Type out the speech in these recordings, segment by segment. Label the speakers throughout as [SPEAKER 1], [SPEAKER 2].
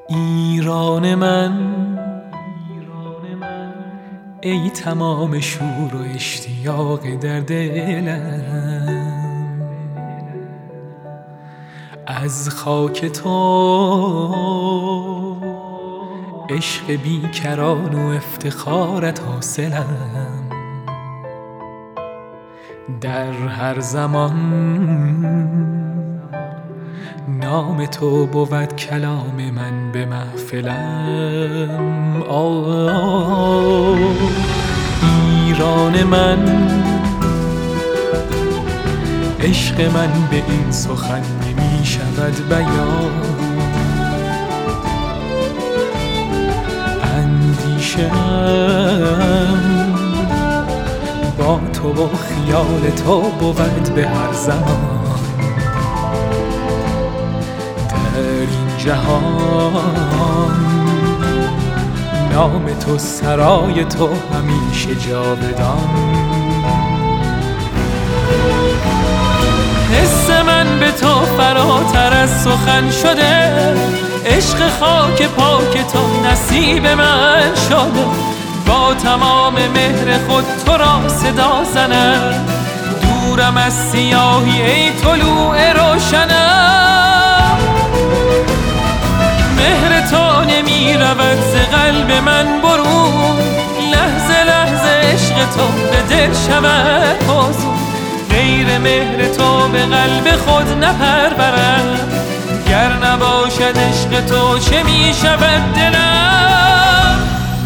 [SPEAKER 1] ایران من، ای تمام شور و اشتیاق در دلم، از خاک تو عشق بیکران و افتخارت حاصلم. در هر زمان نام تو بود کلام من به محفلم. ایران من، عشق من به این سخن نمی شود بیان. اندیشه‌ام با تو و خیال تو بود به هر زمان. در این جهان نام تو، سرای تو همیشه جاودان. حس من به تو فراتر از سخن شده، عشق خاک پاک تو نصیب من شده. با تمام مهر خود تو را صدا زنم، دورم از سیاهی ای طلوع روشنم. مهر تو نمی رود ز قلب من برون، لحظه لحظه عشق تو به دل شود فزون. غیر مهر تو به قلب خود نپرورم، گر نباشد عشق تو چه می شود دلم.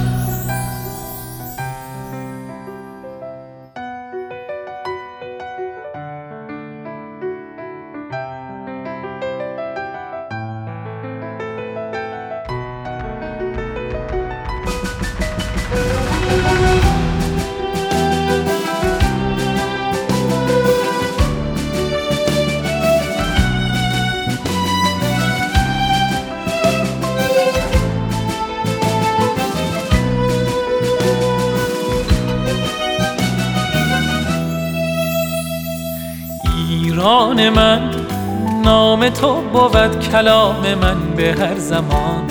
[SPEAKER 1] ایران من، نام تو بود کلام من به هر زمان.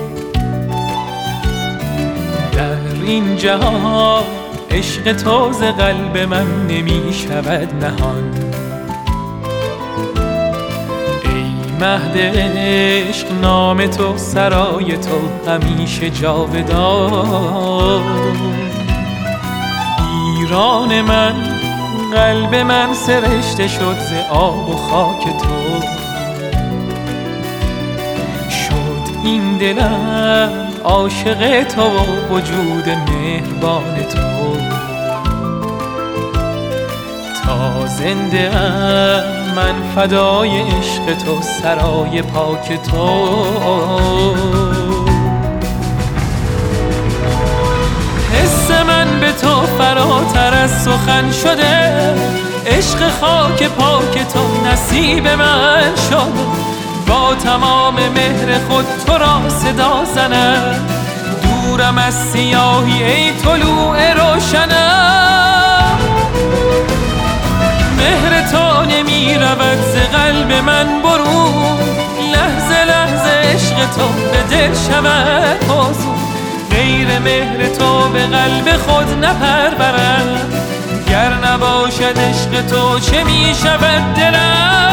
[SPEAKER 1] در این جهان عشق تو ز قلب من نمی شود نهان. ای مهد عشق نام تو، سرای تو همیشه جاودان. ایران من، قلب من سرشته شد ز آب و خاک تو. شد این دلم عاشق تو و وجود مهربان تو. تا زنده ام من فدای عشق تو، سرای پاک تو. حس من به تو فراتر از سخن شده، عشق خاک پاک تو نصیب من شده. با تمام مهر خود تو را صدا زنم، دورم از سیاهی ای طلوع روشنم. مهر تو نمی رود ز قلب من برون، لحظه لحظه عشق تو به دل شود فزون. غیر مهر تو به قلب خود نپرورم، گر نباشد عشق تو چه می شود دلم.